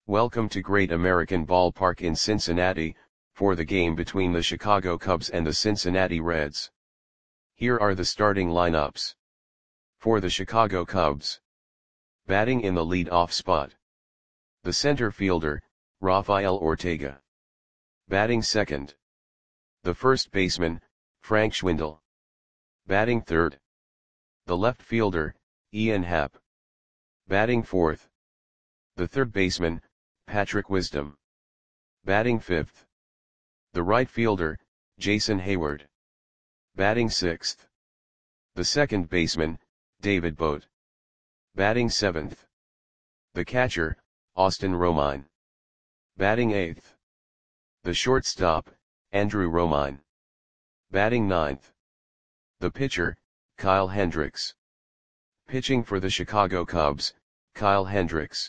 Welcome to Great American Ballpark in Cincinnati, for the game between the Chicago Cubs and the Cincinnati Reds. Here are the starting lineups. For the Chicago Cubs. Batting in the lead-off spot. The center fielder, Rafael Ortega. Batting second. The first baseman, Frank Schwindel. Batting third. The left fielder, Ian Happ. Batting fourth. The third baseman, Patrick Wisdom. Batting fifth. The right fielder, Jason Heyward. Batting sixth. The second baseman, David Bote. Batting seventh. The catcher, Austin Romine. Batting eighth. The shortstop, Andrew Romine. Batting ninth. The pitcher, Kyle Hendricks. Pitching for the Chicago Cubs, Kyle Hendricks.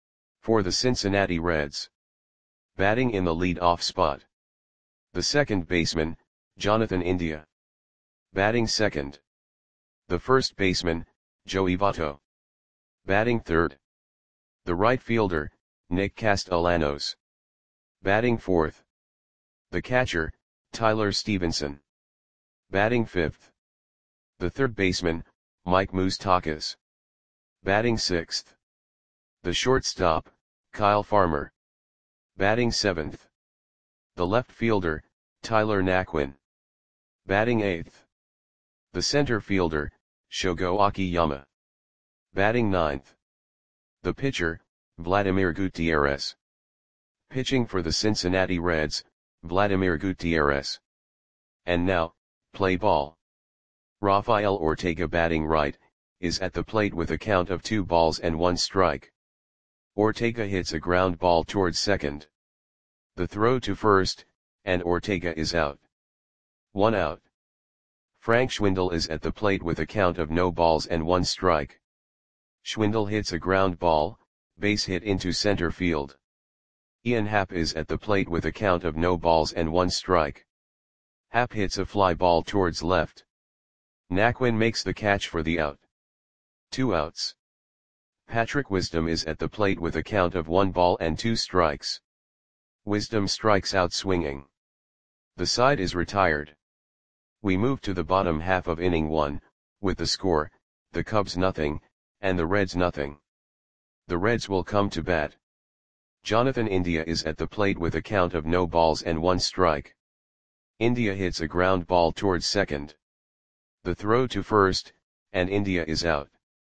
For the Cincinnati Reds. Batting in the lead-off spot. The second baseman, Jonathan India. Batting second. The first baseman, Joey Votto. Batting third. The right fielder, Nick Castellanos. Batting fourth. The catcher, Tyler Stevenson. Batting fifth. The third baseman, Mike Moustakas. Batting sixth. The shortstop, Kyle Farmer. Batting seventh. The left fielder, Tyler Naquin. Batting eighth. The center fielder, Shogo Akiyama. Batting ninth. The pitcher, Vladimir Gutierrez. Pitching for the Cincinnati Reds, Vladimir Gutierrez. And now, play ball. Rafael Ortega batting right, is at the plate with a count of 2 balls and 1 strike. Ortega hits a ground ball towards second. The throw to first, and Ortega is out. 1 out. Frank Schwindel is at the plate with a count of no balls and 1 strike. Schwindel hits a ground ball, base hit into center field. Ian Happ is at the plate with a count of no balls and 1 strike. Happ hits a fly ball towards left. Naquin makes the catch for the out. 2 outs. Patrick Wisdom is at the plate with a count of 1 ball and 2 strikes. Wisdom strikes out swinging. The side is retired. We move to the bottom half of inning 1, with the score, the Cubs nothing, and the Reds nothing. The Reds will come to bat. Jonathan India is at the plate with a count of no balls and 1 strike. India hits a ground ball towards second. The throw to first, and India is out.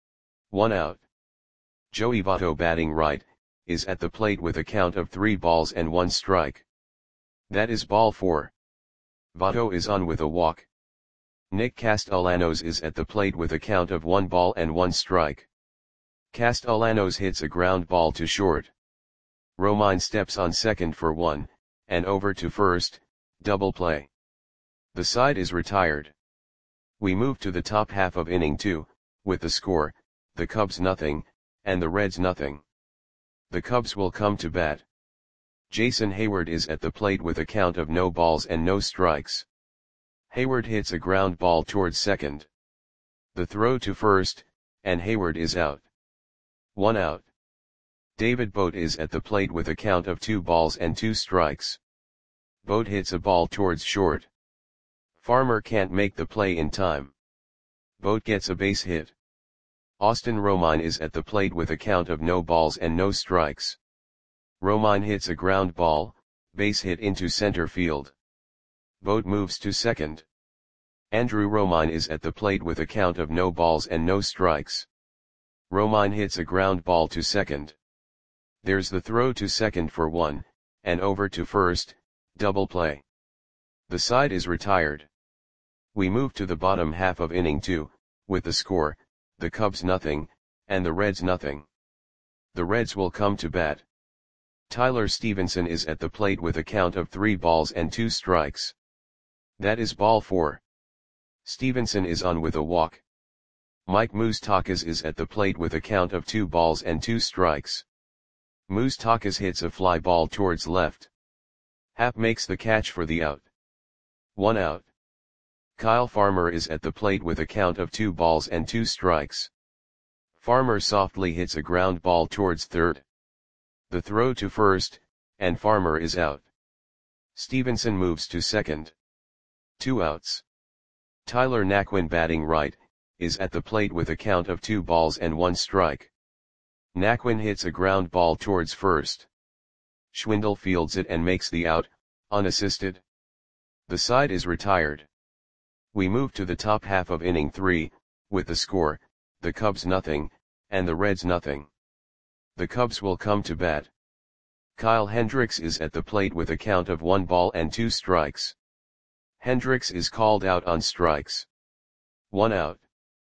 1 out. Joey Votto batting right, is at the plate with a count of 3 balls and 1 strike. That is ball 4. Votto is on with a walk. Nick Castellanos is at the plate with a count of 1 ball and 1 strike. Castellanos hits a ground ball to short. Romine steps on second for 1, and over to first, double play. The side is retired. We move to the top half of inning 2, with the score, the Cubs nothing, and the Reds nothing. The Cubs will come to bat. Jason Heyward is at the plate with a count of no balls and no strikes. Heyward hits a ground ball towards second. The throw to first, and Heyward is out. 1 out. David Bote is at the plate with a count of 2 balls and 2 strikes. Bote hits a ball towards short. Farmer can't make the play in time. Bote gets a base hit. Austin Romine is at the plate with a count of no balls and no strikes. Romine hits a ground ball, base hit into center field. Bote moves to second. Andrew Romine is at the plate with a count of no balls and no strikes. Romine hits a ground ball to second. There's the throw to second for 1, and over to first, double play. The side is retired. We move to the bottom half of inning 2, with the score, the Cubs nothing, and the Reds nothing. The Reds will come to bat. Tyler Stevenson is at the plate with a count of 3 balls and 2 strikes. That is ball 4. Stevenson is on with a walk. Mike Moustakas is at the plate with a count of 2 balls and 2 strikes. Moustakas hits a fly ball towards left. Happ makes the catch for the out. 1 out. Kyle Farmer is at the plate with a count of 2 balls and 2 strikes. Farmer softly hits a ground ball towards third. The throw to first, and Farmer is out. Stevenson moves to second. 2 outs. Tyler Naquin, batting right, is at the plate with a count of 2 balls and 1 strike. Naquin hits a ground ball towards first. Schwindel fields it and makes the out, unassisted. The side is retired. We move to the top half of inning 3, with the score, the Cubs nothing, and the Reds nothing. The Cubs will come to bat. Kyle Hendricks is at the plate with a count of 1 ball and 2 strikes. Hendricks is called out on strikes. 1 out.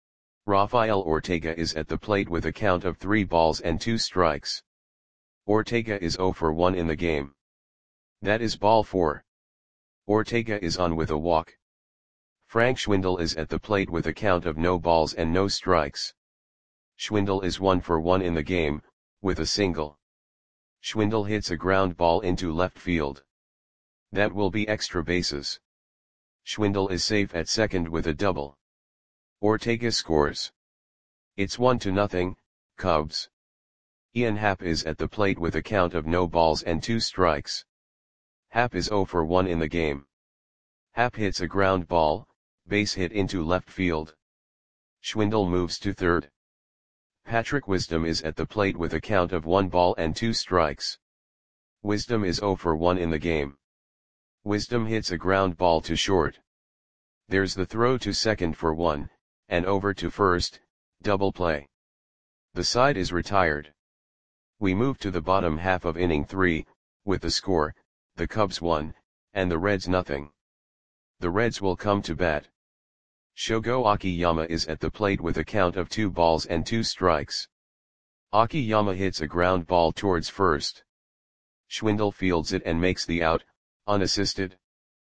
Rafael Ortega is at the plate with a count of 3 balls and 2 strikes. Ortega is 0 for 1 in the game. That is ball 4. Ortega is on with a walk. Frank Schwindel is at the plate with a count of no balls and no strikes. Schwindel is 1 for 1 in the game, with a single. Schwindel hits a ground ball into left field. That will be extra bases. Schwindel is safe at second with a double. Ortega scores. It's 1-0, Cubs. Ian Happ is at the plate with a count of no balls and 2 strikes. Happ is 0 for 1 in the game. Happ hits a ground ball, base hit into left field. Schwindel moves to third. Patrick Wisdom is at the plate with a count of 1 ball and 2 strikes. Wisdom is 0 for 1 in the game. Wisdom hits a ground ball to short. There's the throw to second for 1, and over to first, double play. The side is retired. We move to the bottom half of inning 3, with the score, the Cubs 1, and the Reds nothing. The Reds will come to bat. Shogo Akiyama is at the plate with a count of 2 balls and 2 strikes. Akiyama hits a ground ball towards first. Schwindel fields it and makes the out, unassisted.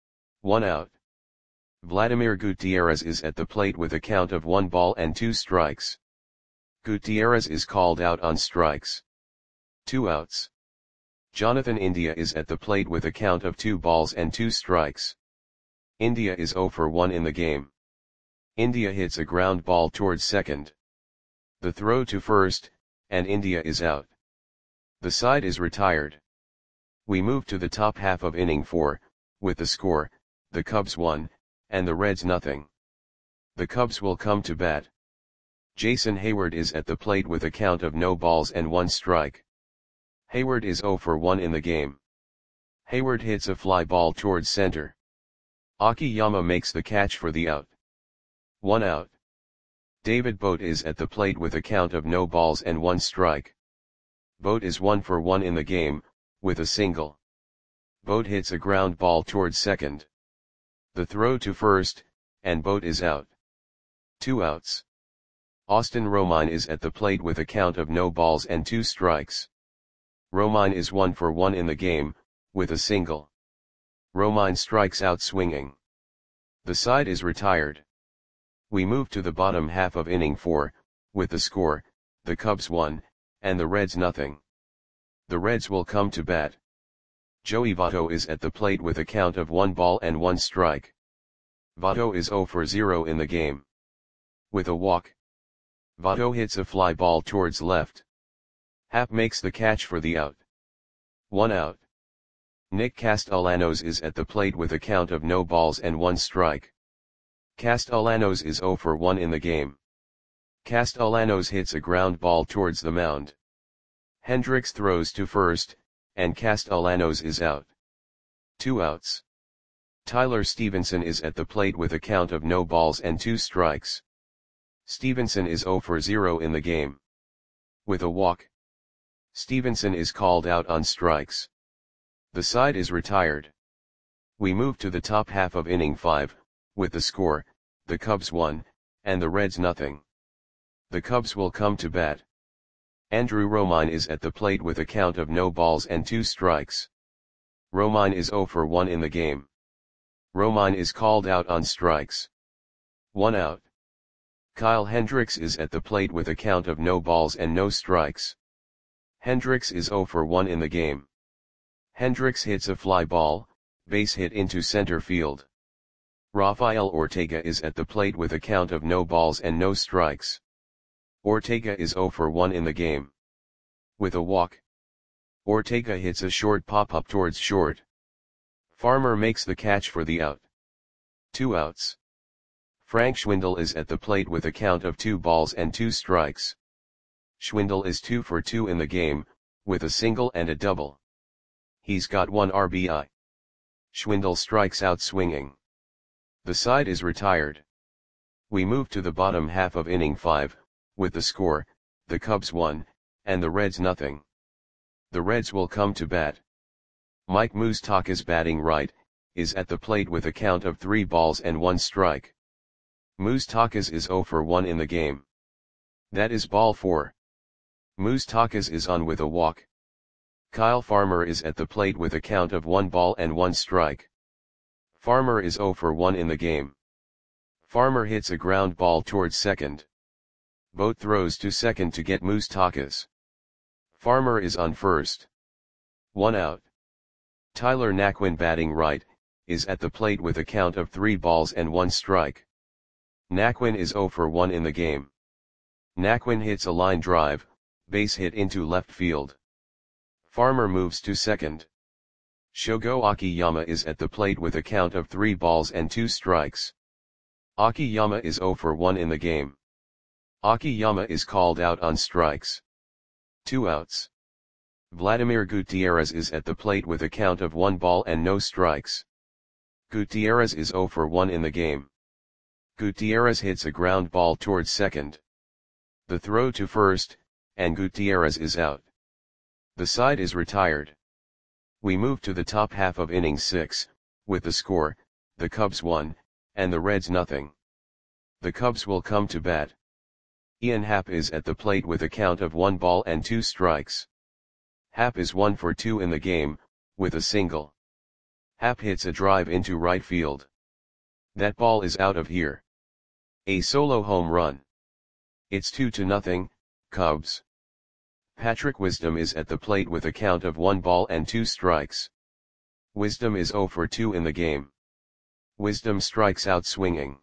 1 out. Vladimir Gutierrez is at the plate with a count of 1 ball and 2 strikes. Gutierrez is called out on strikes. 2 outs. Jonathan India is at the plate with a count of 2 balls and 2 strikes. India is 0 for 1 in the game. India hits a ground ball towards second. The throw to first, and India is out. The side is retired. We move to the top half of inning 4, with the score, the Cubs 1, and the Reds nothing. The Cubs will come to bat. Jason Hayward is at the plate with a count of no balls and 1 strike. Hayward is 0 for 1 in the game. Hayward hits a fly ball towards center. Akiyama makes the catch for the out. 1 out. David Bote is at the plate with a count of no balls and 1 strike. Bote is 1 for 1 in the game, with a single. Bote hits a ground ball towards second. The throw to first, and Bote is out. 2 outs. Austin Romine is at the plate with a count of no balls and 2 strikes. Romine is 1 for 1 in the game, with a single. Romine strikes out swinging. The side is retired. We move to the bottom half of inning 4, with the score, the Cubs 1, and the Reds nothing. The Reds will come to bat. Joey Votto is at the plate with a count of 1 ball and 1 strike. Votto is 0 for 0 in the game. With a walk. Votto hits a fly ball towards left. Happ makes the catch for the out. 1 out. Nick Castellanos is at the plate with a count of no balls and 1 strike. Castellanos is 0 for 1 in the game. Castellanos hits a ground ball towards the mound. Hendricks throws to first, and Castellanos is out. 2 outs. Tyler Stevenson is at the plate with a count of no balls and 2 strikes. Stevenson is 0 for 0 in the game. With a walk. Stevenson is called out on strikes. The side is retired. We move to the top half of inning 5, with the score, the Cubs 1, and the Reds nothing. The Cubs will come to bat. Andrew Romine is at the plate with a count of no balls and 2 strikes. Romine is 0 for 1 in the game. Romine is called out on strikes. 1 out. Kyle Hendricks is at the plate with a count of no balls and no strikes. Hendricks is 0 for 1 in the game. Hendricks hits a fly ball, base hit into center field. Rafael Ortega is at the plate with a count of no balls and no strikes. Ortega is 0 for 1 in the game. With a walk. Ortega hits a short pop-up towards short. Farmer makes the catch for the out. 2 outs. Frank Schwindel is at the plate with a count of 2 balls and 2 strikes. Schwindel is 2 for 2 in the game, with a single and a double. He's got 1 RBI. Schwindel strikes out swinging. The side is retired. We move to the bottom half of inning 5, with the score, the Cubs 1, and the Reds nothing. The Reds will come to bat. Mike Moustakas, batting right, is at the plate with a count of 3 balls and 1 strike. Moustakas is 0 for 1 in the game. That is ball 4. Moustakas is on with a walk. Kyle Farmer is at the plate with a count of 1 ball and 1 strike. Farmer is 0 for 1 in the game. Farmer hits a ground ball towards second. Boat throws to second to get Moustakas. Farmer is on first. 1 out. Tyler Naquin, batting right, is at the plate with a count of 3 balls and 1 strike. Naquin is 0 for 1 in the game. Naquin hits a line drive, base hit into left field. Farmer moves to second. Shogo Akiyama is at the plate with a count of 3 balls and 2 strikes. Akiyama is 0 for 1 in the game. Akiyama is called out on strikes. 2 outs. Vladimir Gutierrez is at the plate with a count of 1 ball and no strikes. Gutierrez is 0 for 1 in the game. Gutierrez hits a ground ball towards second. The throw to first, and Gutierrez is out. The side is retired. We move to the top half of inning 6, with the score, the Cubs 1, and the Reds nothing. The Cubs will come to bat. Ian Happ is at the plate with a count of 1 ball and 2 strikes. Happ is 1 for 2 in the game, with a single. Happ hits a drive into right field. That ball is out of here. A solo home run. It's 2-0, Cubs. Patrick Wisdom is at the plate with a count of 1 ball and 2 strikes. Wisdom is 0 for 2 in the game. Wisdom strikes out swinging.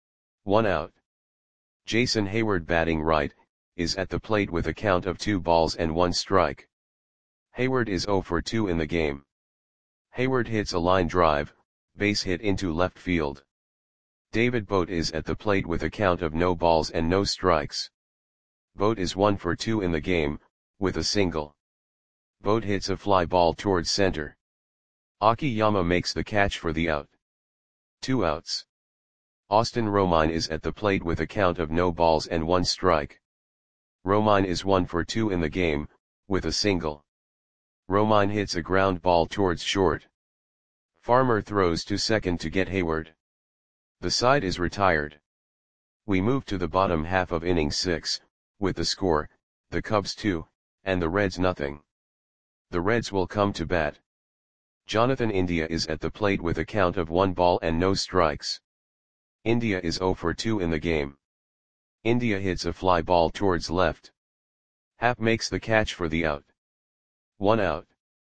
1 out. Jason Hayward, batting right, is at the plate with a count of 2 balls and 1 strike. Hayward is 0 for 2 in the game. Hayward hits a line drive, base hit into left field. David Bote is at the plate with a count of no balls and no strikes. Bote is 1 for 2 in the game, with a single. Bote hits a fly ball towards center. Akiyama makes the catch for the out. 2 outs. Austin Romine is at the plate with a count of no balls and 1 strike. Romine is 1 for 2 in the game, with a single. Romine hits a ground ball towards short. Farmer throws to second to get Hayward. The side is retired. We move to the bottom half of inning 6, with the score, the Cubs 2, and the Reds nothing. The Reds will come to bat. Jonathan India is at the plate with a count of 1 ball and no strikes. India is 0 for 2 in the game. India hits a fly ball towards left. Happ makes the catch for the out. 1 out.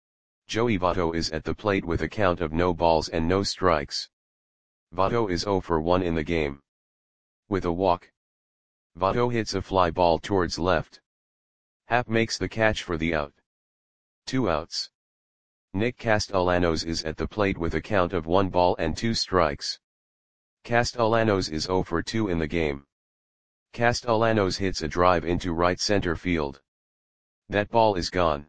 Joey Votto is at the plate with a count of no balls and no strikes. Votto is 0 for 1 in the game. With a walk. Votto hits a fly ball towards left. Happ makes the catch for the out. 2 outs. Nick Castellanos is at the plate with a count of 1 ball and 2 strikes. Castellanos is 0 for 2 in the game. Castellanos hits a drive into right center field. That ball is gone.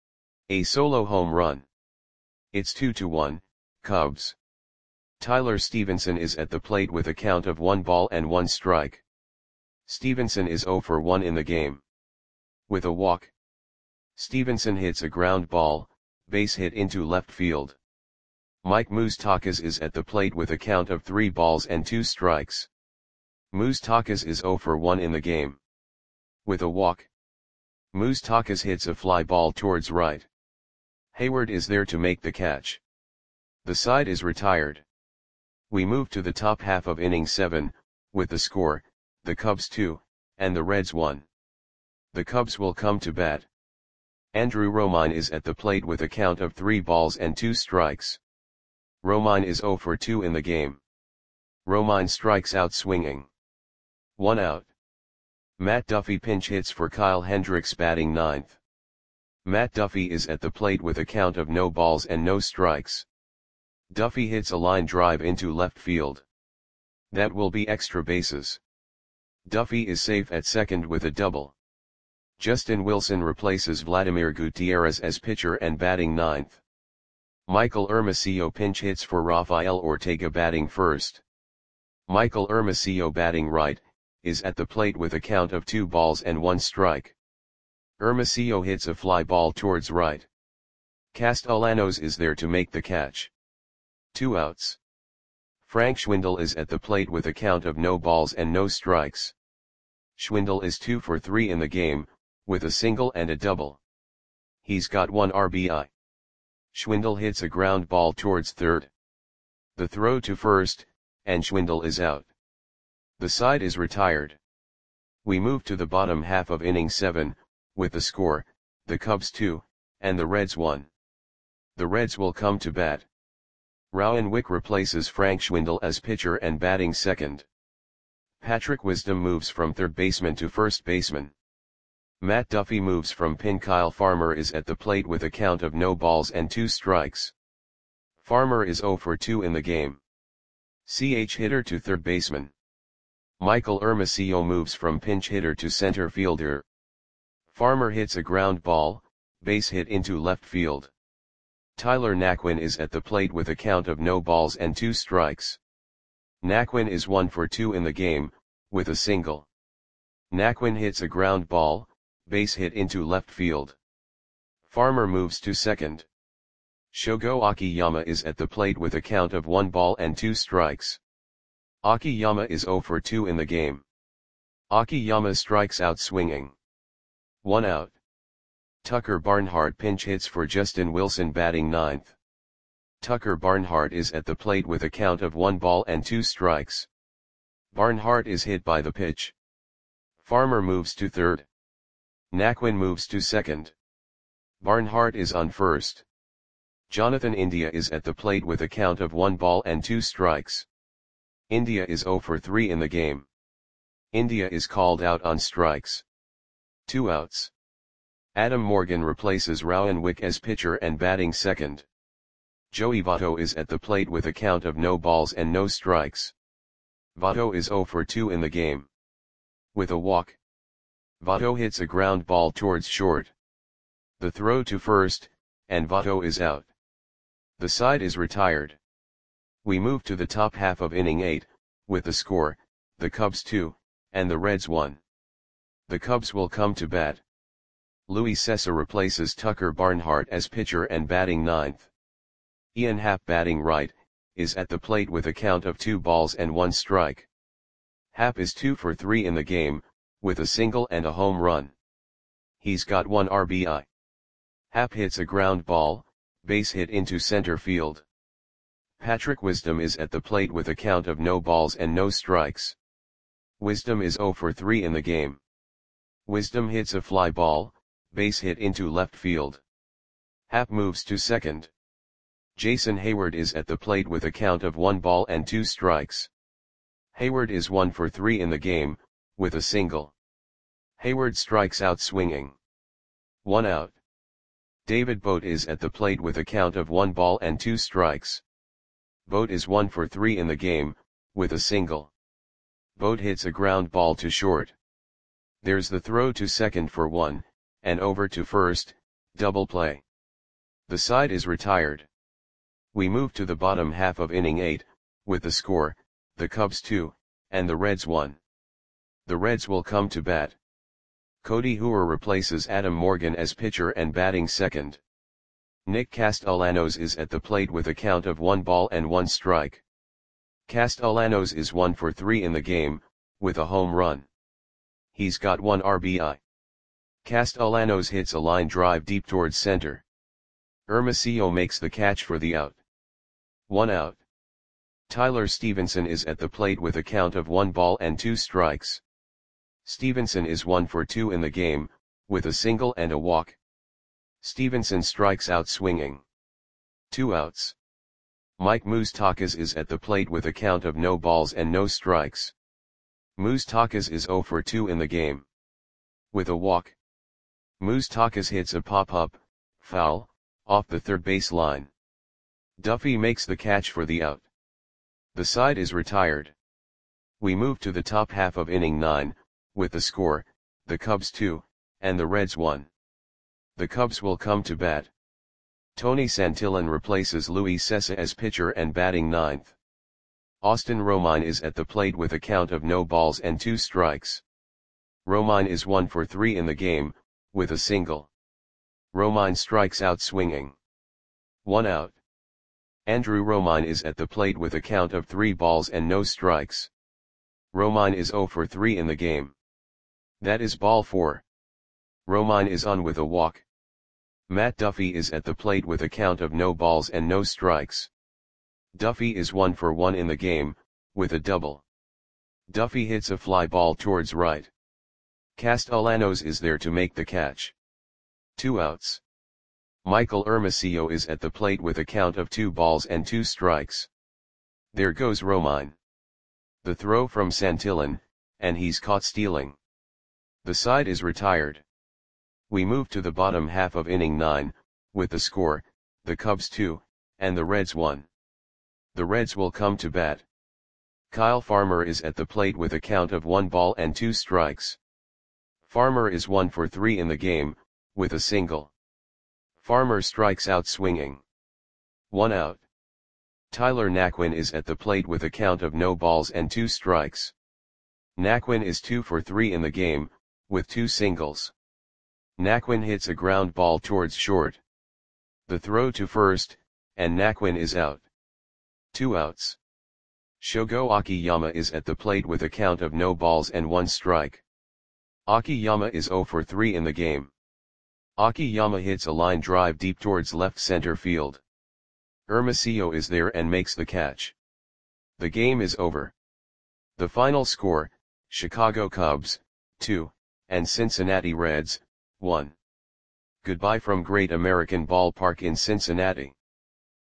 A solo home run. It's 2-1, Cubs. Tyler Stevenson is at the plate with a count of 1 ball and 1 strike. Stevenson is 0 for 1 in the game. With a walk. Stevenson hits a ground ball, base hit into left field. Mike Moustakas is at the plate with a count of 3 balls and 2 strikes. Moustakas is 0 for 1 in the game. With a walk. Moustakas hits a fly ball towards right. Hayward is there to make the catch. The side is retired. We move to the top half of inning 7, with the score, the Cubs 2, and the Reds 1. The Cubs will come to bat. Andrew Romine is at the plate with a count of 3 balls and 2 strikes. Romine is 0 for 2 in the game. Romine strikes out swinging. 1 out. Matt Duffy pinch hits for Kyle Hendricks, batting ninth. Matt Duffy is at the plate with a count of no balls and no strikes. Duffy hits a line drive into left field. That will be extra bases. Duffy is safe at second with a double. Justin Wilson replaces Vladimir Gutierrez as pitcher and batting ninth. Michael Hermosillo pinch hits for Rafael Ortega batting first. Michael Hermosillo batting right, is at the plate with a count of 2 balls and 1 strike. Hermosillo hits a fly ball towards right. Castellanos is there to make the catch. 2 outs. Frank Schwindel is at the plate with a count of no balls and no strikes. Schwindel is 2 for 3 in the game, with a single and a double. He's got 1 RBI. Schwindel hits a ground ball towards third. The throw to first, and Schwindel is out. The side is retired. We move to the bottom half of inning 7, with the score, the Cubs 2, and the Reds 1. The Reds will come to bat. Rowan Wick replaces Frank Schwindel as pitcher and batting second. Patrick Wisdom moves from third baseman to first baseman. Matt Duffy moves from pin. Kyle Farmer is at the plate with a count of no balls and 2 strikes. Farmer is 0 for 2 in the game. CH hitter to third baseman. Michael Hermosillo moves from pinch hitter to center fielder. Farmer hits a ground ball, base hit into left field. Tyler Naquin is at the plate with a count of no balls and 2 strikes. Naquin is 1 for 2 in the game, with a single. Naquin hits a ground ball, base hit into left field. Farmer moves to second. Shogo Akiyama is at the plate with a count of 1 ball and 2 strikes. Akiyama is 0 for 2 in the game. Akiyama strikes out swinging. 1 out. Tucker Barnhart pinch hits for Justin Wilson batting ninth. Tucker Barnhart is at the plate with a count of 1 ball and 2 strikes. Barnhart is hit by the pitch. Farmer moves to third. Naquin moves to second. Barnhart is on first. Jonathan India is at the plate with a count of 1 ball and 2 strikes. India is 0 for 3 in the game. India is called out on strikes. 2 outs. Adam Morgan replaces Rowan Wick as pitcher and batting second. Joey Votto is at the plate with a count of no balls and no strikes. Votto is 0 for 2 in the game. With a walk. Votto hits a ground ball towards short. The throw to first, and Votto is out. The side is retired. We move to the top half of inning 8, with the score, the Cubs 2, and the Reds 1. The Cubs will come to bat. Luis Cessa replaces Tucker Barnhart as pitcher and batting ninth. Ian Happ batting right, is at the plate with a count of 2 balls and 1 strike. Happ is 2 for 3 in the game, with a single and a home run. He's got 1 RBI. Happ hits a ground ball, base hit into center field. Patrick Wisdom is at the plate with a count of no balls and no strikes. Wisdom is 0 for 3 in the game. Wisdom hits a fly ball, base hit into left field. Happ moves to second. Jason Hayward is at the plate with a count of 1 ball and 2 strikes. Hayward is 1 for 3 in the game, with a single. Hayward strikes out swinging. 1 out. David Bote is at the plate with a count of 1 ball and 2 strikes. Bote is 1 for 3 in the game, with a single. Bote hits a ground ball to short. There's the throw to second for 1, and over to first, double play. The side is retired. We move to the bottom half of inning 8, with the score, the Cubs 2, and the Reds 1. The Reds will come to bat. Cody Hooer replaces Adam Morgan as pitcher and batting second. Nick Castellanos is at the plate with a count of 1 ball and 1 strike. Castellanos is 1 for 3 in the game, with a home run. He's got 1 RBI. Castellanos hits a line drive deep towards center. Hermosillo makes the catch for the out. 1 out. Tyler Stevenson is at the plate with a count of 1 ball and 2 strikes. Stevenson is 1 for 2 in the game, with a single and a walk. Stevenson strikes out swinging. 2 outs. Mike Moustakas is at the plate with a count of no balls and no strikes. Moustakas is 0 for 2 in the game. With a walk. Moustakas hits a pop-up, foul, off the third base line. Duffy makes the catch for the out. The side is retired. We move to the top half of inning 9, with the score, the Cubs 2, and the Reds 1. The Cubs will come to bat. Tony Santillan replaces Luis Cessa as pitcher and batting 9th. Austin Romine is at the plate with a count of no balls and 2 strikes. Romine is 1 for 3 in the game, with a single. Romine strikes out swinging. 1 out. Andrew Romine is at the plate with a count of 3 balls and no strikes. Romine is 0 for 3 in the game. That is ball 4. Romine is on with a walk. Matt Duffy is at the plate with a count of no balls and no strikes. Duffy is 1 for 1 in the game, with a double. Duffy hits a fly ball towards right. Castellanos is there to make the catch. 2 outs. Michael Hermosillo is at the plate with a count of 2 balls and 2 strikes. There goes Romine. The throw from Santillan, and he's caught stealing. The side is retired. We move to the bottom half of inning 9, with the score, the Cubs 2, and the Reds 1. The Reds will come to bat. Kyle Farmer is at the plate with a count of 1 ball and 2 strikes. Farmer is 1 for 3 in the game, with a single. Farmer strikes out swinging. 1 out. Tyler Naquin is at the plate with a count of no balls and 2 strikes. Naquin is 2 for 3 in the game, with 2 singles. Naquin hits a ground ball towards short. The throw to first, and Naquin is out. 2 outs. Shogo Akiyama is at the plate with a count of no balls and 1 strike. Akiyama is 0 for 3 in the game. Akiyama hits a line drive deep towards left center field. Hermosillo is there and makes the catch. The game is over. The final score, Chicago Cubs, 2, and Cincinnati Reds, 1. Goodbye from Great American Ballpark in Cincinnati.